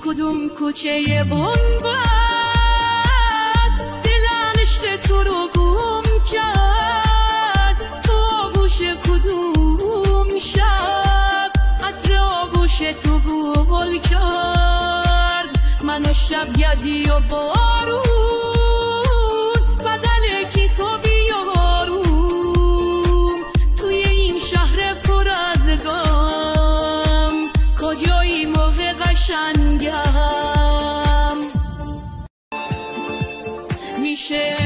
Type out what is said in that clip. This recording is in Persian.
کدوم کوچه بنبست دلم عشق تو رو گم کرد، تو آغوش کدوم شب عطر آغوش تو گل کرد، من شب گردی و بارون بدل کی خوابی و آروم توی این شهر پر از غم، کجایی موقع قشنگم میشه